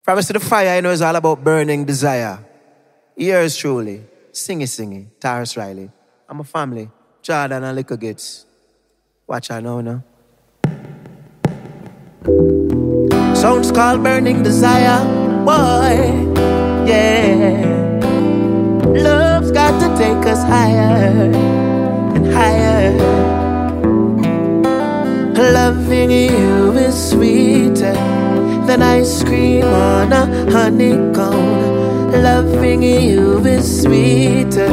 From us to the fire, you know, it's all about burning desire. Yours truly, Singy, Tarrus Riley. I'm a family, Jordan and Liquor Gits. Watch out now. Sounds called burning desire, boy, yeah. Love's got to take us higher and higher. Loving you is sweeter than ice cream on a honeycomb. Loving you is sweeter.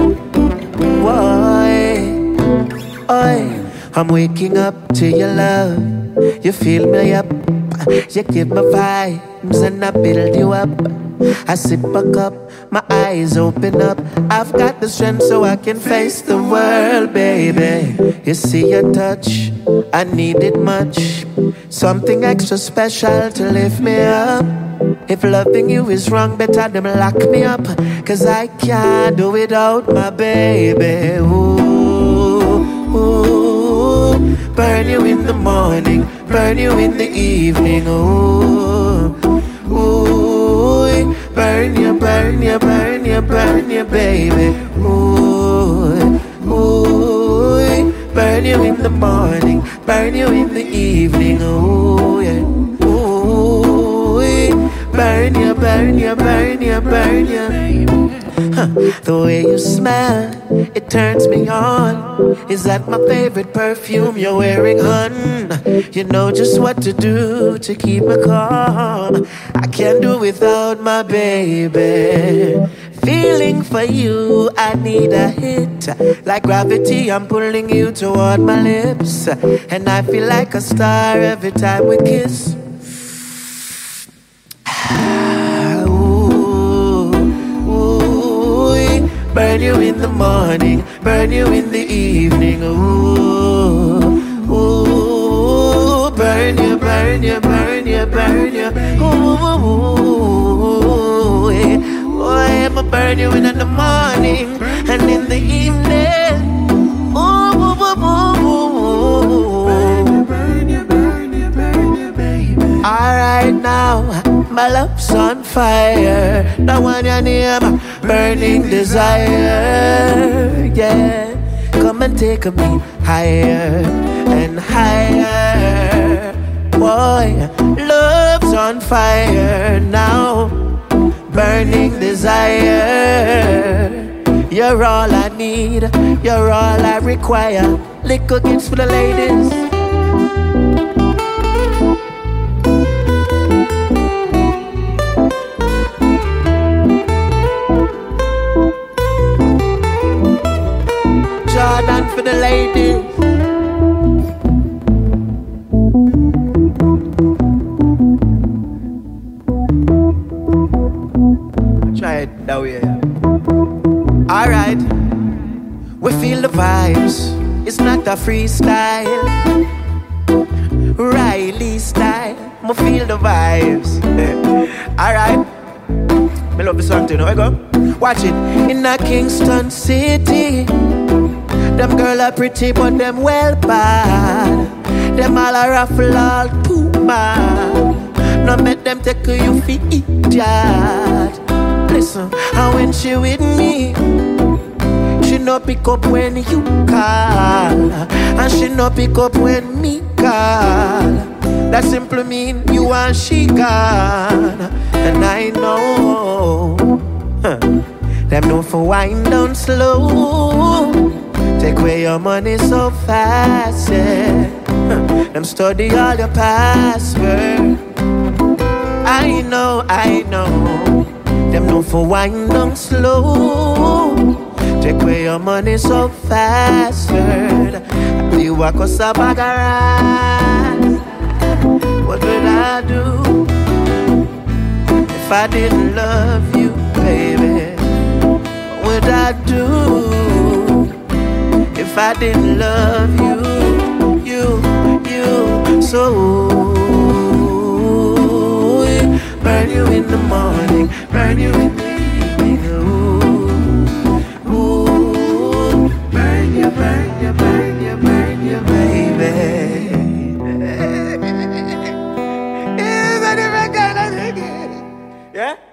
Why? I'm waking up to your love. You fill me up. You give me vibes and I build you up. I sit back up, my eyes open up. I've got the strength so I can face the world, baby. You see your touch, I need it much. Something extra special to lift me up. If loving you is wrong, better them lock me up. Cause I can't do without my baby. Ooh, ooh. Burn you in the morning, burn you in the evening. Ooh, ooh. Burn you, burn you, burn you, burn you, baby. Ooh, ooh. Burn you in the morning, burn you in the evening. Ooh, yeah. Ooh, burn you, burn you, burn you, burn you. The way you smell, it turns me on. Is that my favorite perfume you're wearing, hun? You know just what to do to keep me calm. I can't do without my baby. Feeling for you, I need a hit. Like gravity, I'm pulling you toward my lips. And I feel like a star every time we kiss. Burn you in the morning, burn you in the evening. Ooh, ooh. Burn you, burn you, burn you, burn you. Ooh, yeah. Boy, I'ma burn you in the morning and in the evening. Ooh, ooh, ooh, ooh. Burn you, burn you, burn you, baby. Alright now, my love's on fire. The one you name, burning desire. Yeah, come and take me higher and higher. Boy, love's on fire now. Burning desire. You're all I need, you're all I require. Liquor Gits for the ladies. Jordan for the ladies. Try it that way. Alright, we feel the vibes. It's not a freestyle. Riley style. We feel the vibes. Alright, me love this song too. Now I go. Watch it. In a Kingston City, them girls are pretty but them well bad. Them all a raffle all too bad. No make them take you for idiot. Listen, and when she with me, she no pick up when you call, and she no pick up when me call. That simply mean you and she gone. And I know them know for wind down slow. Take away your money so fast, yeah. Them study all your password. I know. Them know for wind down slow. Take away your money so fast, word. You walk us a bag of rice. What would I do if I didn't love you, baby? What would I do if I didn't love you? So burn you in the morning, burn you in the evening. Ooh, burn you, baby. Is that if I got a nigga? Yeah?